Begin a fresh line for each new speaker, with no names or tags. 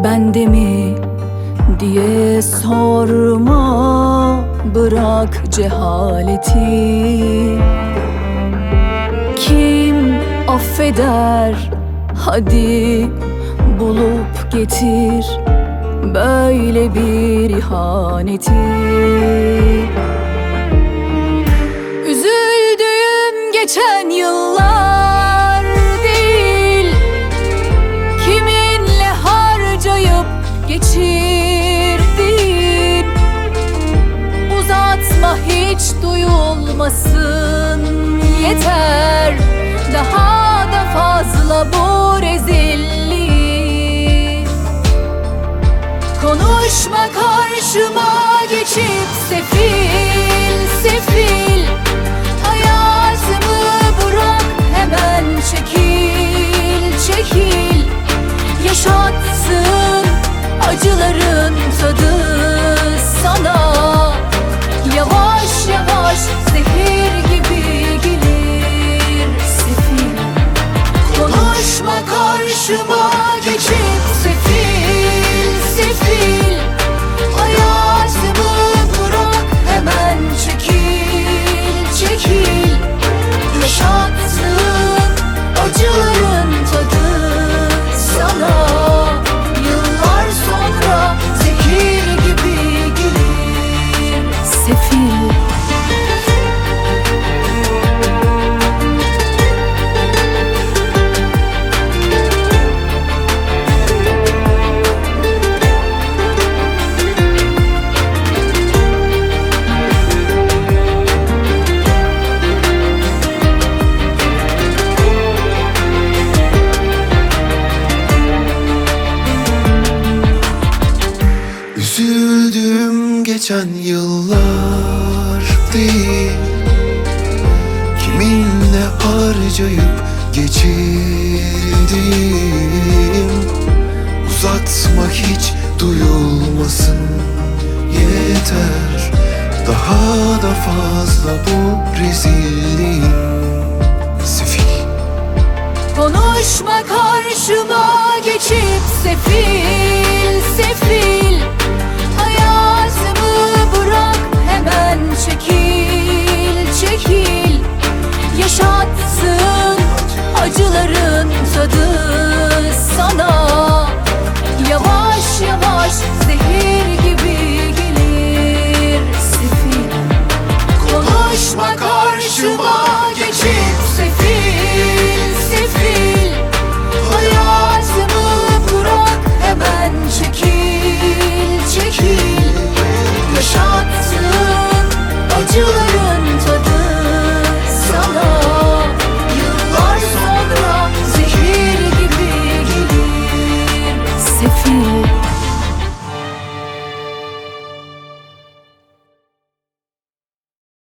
bende mi diye sorma, bırak cehaleti. Kim affeder, hadi bulup getir böyle bir ihaneti. Üzüldüğüm geçen yıllar değil, kiminle harcayıp geçirdin. Uzatma, hiç duyulmasın yeter, daha da fazla bu rezillik. Konuşma karşıma geçip sefil sefil, hayatımı bırak hemen, çekil çekil. Yaşattığın acıların tadı sana yavaş yavaş zehir gibi gelir sefil. Konuşma karşıma geçip sefil sefil, hayatımı bırak hemen, çekil çekil. Yaşattığın acıların tadı sana yıllar sonra zehir gibi gelir sefil.
Üzüldüğüm geçen yıllar değil, kiminle harcayıp geçirdim. Uzatma, hiç duyulmasın yeter, daha da fazla bu rezilliğin sefil.
Konuşma karşıma geçip sefil